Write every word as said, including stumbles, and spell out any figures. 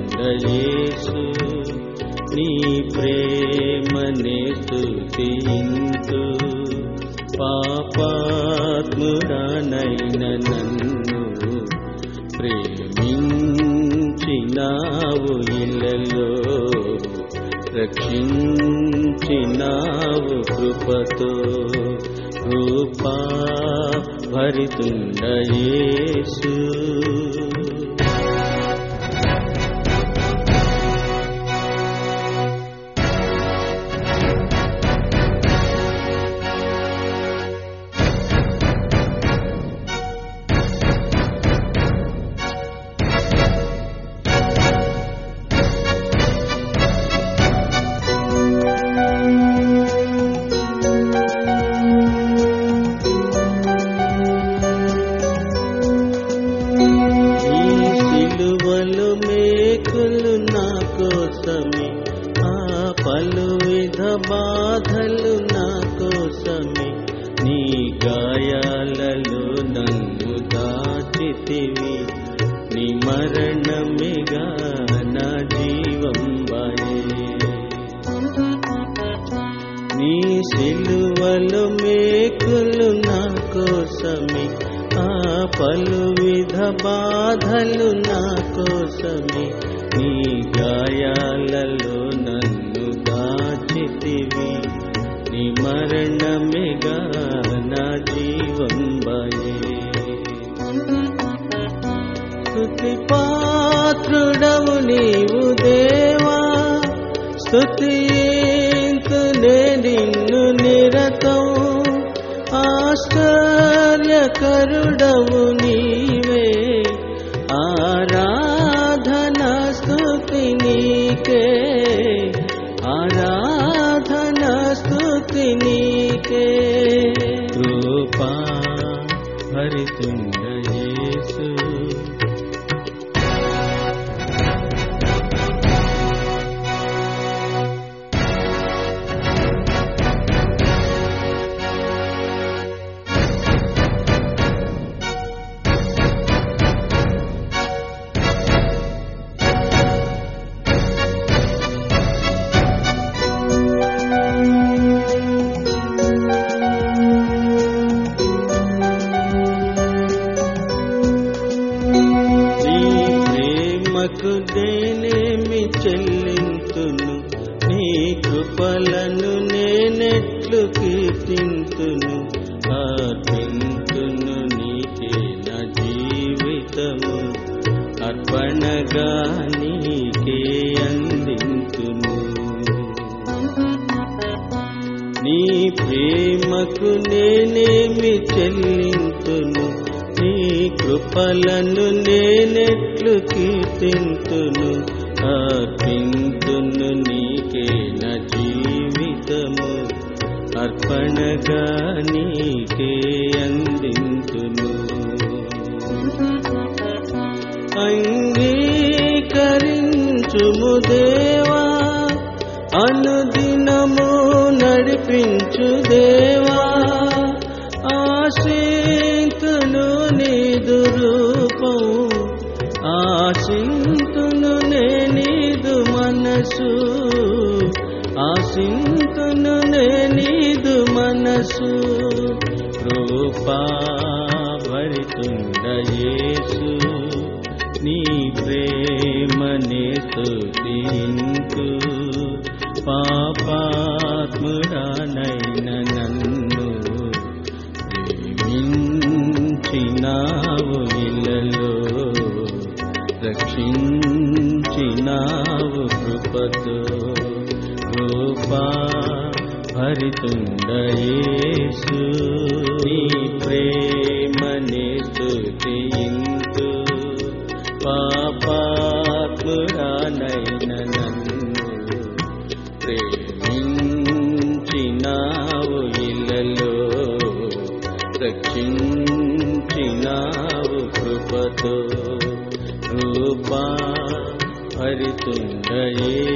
భరితుండ యేసు నీ ప్రేమనే స్తుతింతు పాపాత్ముడనైన నన్ను ప్రేమించినావు ఇలలో రక్షించినావు కృపతో కృపా భరితుండ యేసు పలు విధ బాధలు నా కోసమే నీ గాయాలలో నన్ను దాచితివి నీ మరణమిగా నా జీవం బాయే నీ సిలువలు మేకులు నా కోసమే ఆ పలు విధ బాధలు నా కోసమే నీ గాయాలలో నన్ను దాచితివి నీ మరణమిగా నా జీవం బాయే స్తుతి పాత్రుడవు నీవు దేవా స్తుతింతునే నిన్ను నిరతం ఆశ్చర్యకరుడవు నీవే ఆరాధనా స్తుతి నీకే ఆరాధనా స్తుతి నీకే కృపా భరితుండ యేసు నేనేమి చెల్లింతును నీ కృపలను నేనెట్లు కీర్తింతును అర్పింతును నీకే నా జీవితము అర్పణగా నీకే అందింతును నీ ప్రేమకు నేనేమి చెల్లింతును నీ కృపలను నేనెట్లు కీర్తింతును అర్పింతును నీకే నా జీవితము అర్పణగా నీకే అందింతును అంగీకరించుము దేవా అనుదినము నడిపించు దేవా ఆశింతును నీదు రూపం ఆశింతును నే నీదు మనసు ఆశింతును నే నీదు మనసు కృపా భరితుండ యేసు నీ ప్రేమనే స్తుతింతు పాపాత్ముడనైన నన్ను ప్రేమించినావు ఇలలో రక్షించినావు కృపతో కృపా భరితుండ యేసు నీ ప్రేమనే స్తుతింతు పాపాత్ముడనైన నన్ను ప్రేమించినావు ఇలలో రక్షించినావు కృపతో కృపా భరితుండ యేసు